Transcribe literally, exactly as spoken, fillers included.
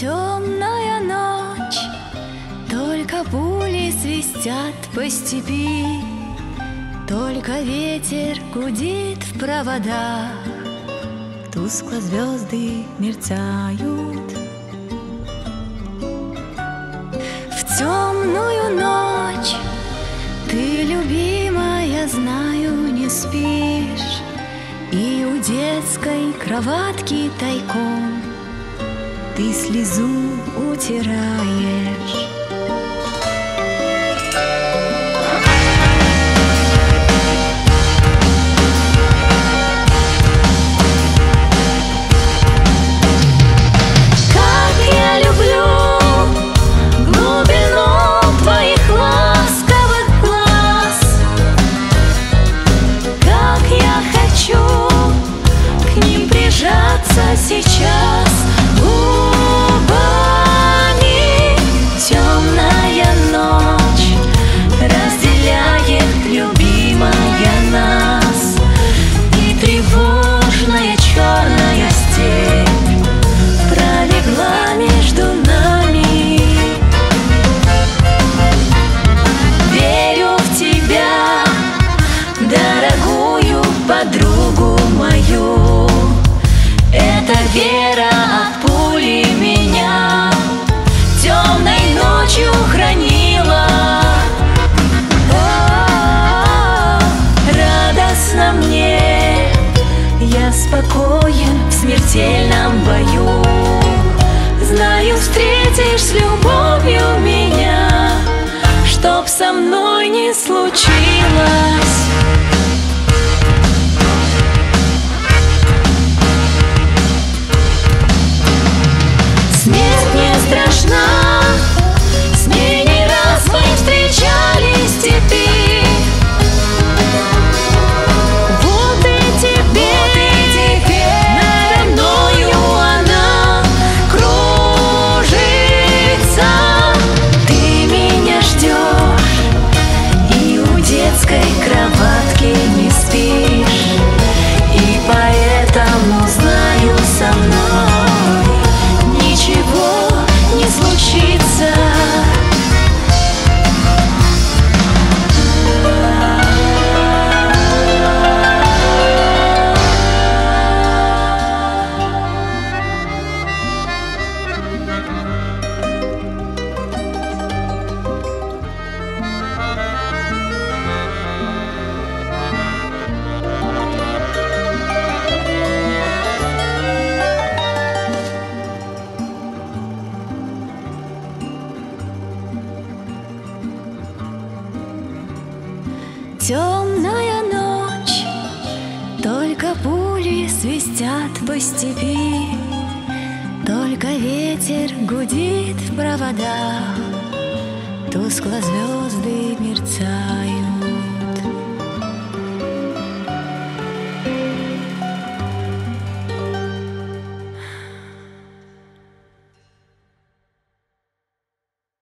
Темная ночь, только пули свистят по степи, только ветер гудит в проводах, тускло звезды мерцают. В темную ночь ты, любимая, знаю, не спишь, и у детской кроватки тайком ты слезу утираешь. Сейчас губами темная ночь разделяет, любимая, нас, и тревожная черная степь пролегла между нами. Верю в тебя, дорогую подругу мою. Эта вера от пули меня темной ночью хранила. О-о-о, радостно мне, я спокоен в смертельном бою. Знаю, встретишь с любовью меня, чтоб со мной не случилось. С ней не раз мы встречались в степи. Вот и теперь надо мною она кружится. Ты меня ждешь и у детской кроватки не спишь, и поэтому знаю, со мной ничего не случится. Темная ночь, только пули свистят по степи, только ветер гудит в проводах, тускло звезды мерцают.